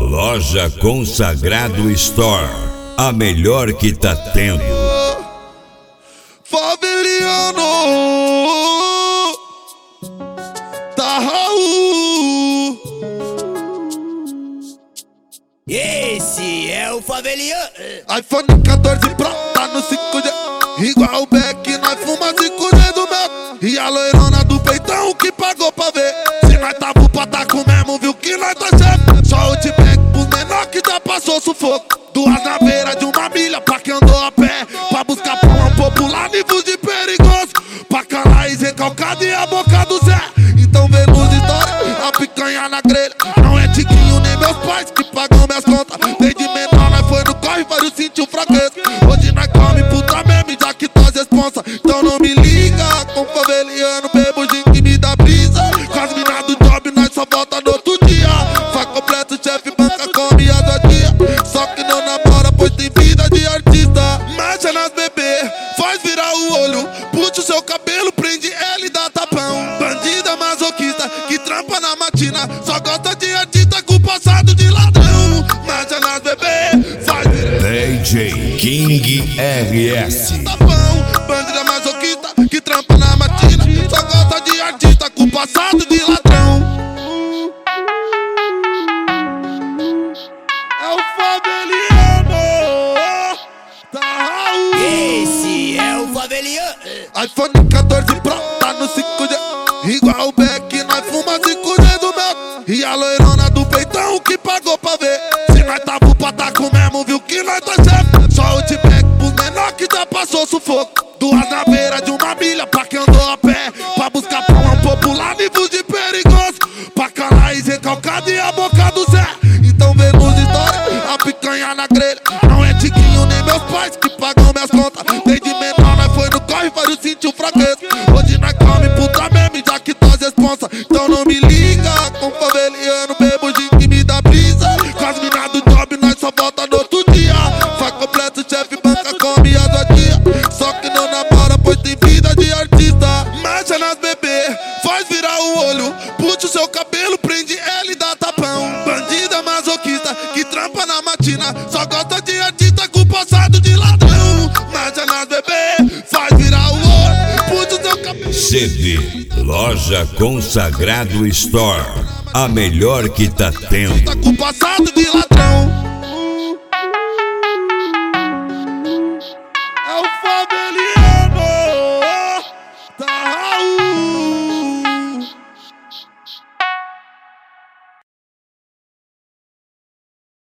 Loja Consagrado Store, a melhor que tá tendo. Faveliano da Raul. Esse é o Faveliano. iPhone 14 Pro tá no 5G, igual o Beck, nós fuma 5G do meu. E a loirona do peitão que pagou pra ver. Se nós tá pro pataco mesmo, viu que nós tá chefe. Só o T-Back pros menor que já passou sufoco. Duas na beira de uma milha pra quem andou a pé, pra buscar pão popular, nível de perigoso, pra calar e recalcado e a boca do Zé. Então vê nos histórias, a picanha na grelha. Não é Tiquinho nem meus pais que pagam minhas contas. Desde menor nós foi no corre, vários sentiu fraqueza. Hoje nós come puta mesmo, já que nós responsa. Então não me liga com faveliano, bebo gin que me dá brisa. Com as minas do job nós só volta no outro dia. Faz completo, chefe, banca, come as vadia. Só que não namora, pois tem vida de artista. Mexe nas bebê, faz virar o olho. Puxa o seu cabelo, prende ela e dá tapão. Bandida masoquista, que trampa na matina. Só gosta de artista com passado de ladrão. Mexe nas bebê, faz virar DJ King RS. tapão. Bandida masoquista, que trampa na matina. Só gosta de artista com passado de ladrão. É o Faveliano da Raul. Esse é o Faveliano. iPhone 14 Pro tá no 5G, igual o Beck, nós fuma 5G do meu. E a loirona do peitão que pagou pra ver. Se nós tá pro pataco mesmo, viu que nós tá chefe. Só o T-Back pros menor que já passou sufoco. Duas na beira de uma milha pra quem andou a pé, pra buscar pão popular, nível de perigoso, pra calar e recalcado e a boca do Zé. Então vê nos histórias, a picanha na grelha. Não é Tiquinho nem meus pais que pagam minhas contas. Desde menor nós foi no corre, vários sentiu fraqueza. Hoje nós come puta mesmo, já que nós responsa. Então não me liga com faveliano, bebo gin que me dá brisa. Com as minas do job nós só volta no outro dia. Faz completo, chefe, banca, come as vadia. Só que não namora, pois tem vida de artista. Mexe nas bebê, faz virar o olho. Puxa o seu cabelo, prende ela e dá tapão. Bandida masoquista, que trampa na matina. Só gosta de artista com passado de ladrão. Mexe nas bebê, faz virar o olho. Puxa o seu cabelo. CD Loja Consagrado Store, a melhor que tá tendo. Tá com passado de ladrão.